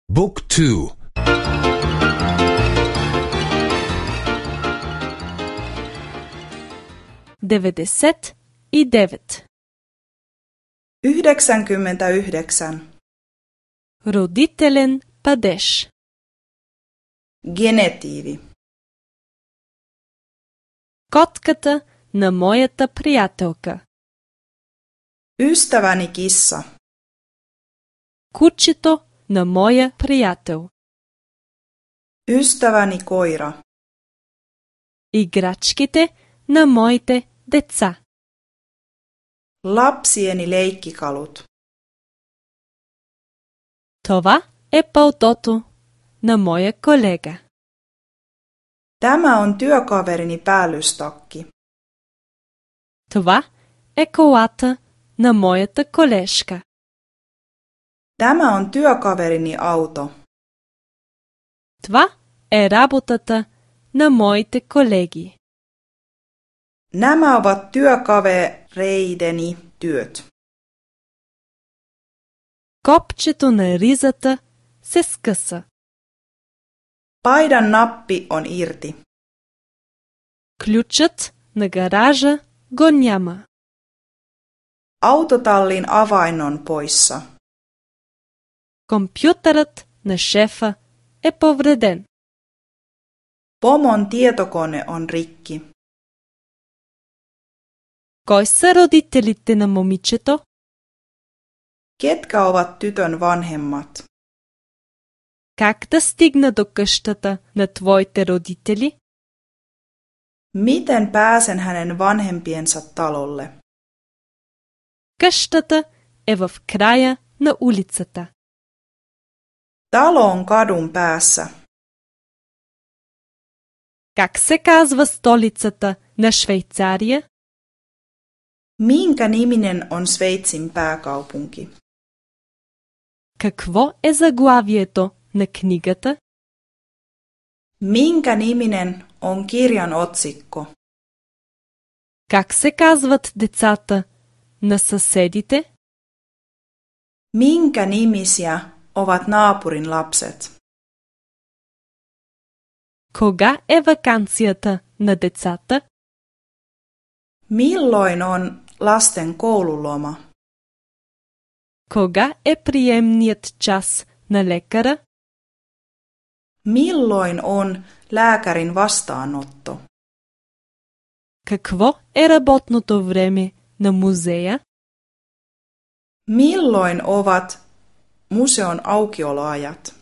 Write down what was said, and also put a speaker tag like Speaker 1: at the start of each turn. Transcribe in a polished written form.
Speaker 1: Book 2.
Speaker 2: 99.
Speaker 3: 99.
Speaker 2: Родителен падеж.
Speaker 3: Генетиви.
Speaker 2: Котката на моята приятелка.
Speaker 3: Ystäväni kissa.
Speaker 2: Кучето на моя приятел.
Speaker 3: Ystäväni koira.
Speaker 2: Играчките на моите деца.
Speaker 3: Lapsieni leikkikalut.
Speaker 2: Това е палтото на моя колега.
Speaker 3: Tämä on työkaverini päällystakki.
Speaker 2: Това е колата на моята колежка.
Speaker 3: Tämä on työkaverini auto.
Speaker 2: Това е работата на моите колеги.
Speaker 3: Nämä ovat työkavereideni työt.
Speaker 2: Копчето на ризата се скъса.
Speaker 3: Paidan nappi on irti.
Speaker 2: Ключът на гаража го няма.
Speaker 3: Autotallin avain on poissa.
Speaker 2: Компютърът на шефа е повреден.
Speaker 3: Pomon tietokone on rikki.
Speaker 2: Кой са родителите на момичето?
Speaker 3: Ketkä ovat tytön vanhemmat?
Speaker 2: Как да стигна до къщата на твоите родители?
Speaker 3: Miten pääsen hänen vanhempiensa talolle?
Speaker 2: Къщата е в края на улицата.
Speaker 3: Talo on kadun päässä.
Speaker 2: Как се казва столицата на Швейцария?
Speaker 3: Minkä niminen on Sveitsin pääkaupunki?
Speaker 2: Какво е заглавието на книгата?
Speaker 3: Minkä niminen on kirjan otsikko?
Speaker 2: Как се казват децата на съседите?
Speaker 3: Minkä nimisiä ovat naapurin lapset?
Speaker 2: Кога е ваканцията на децата?
Speaker 3: Milloin on lasten koululoma?
Speaker 2: Кога е приемният час на лекара?
Speaker 3: Milloin on lääkärin vastaanotto?
Speaker 2: Какво е работното време на музея?
Speaker 3: Milloin ovat museon aukioloajat?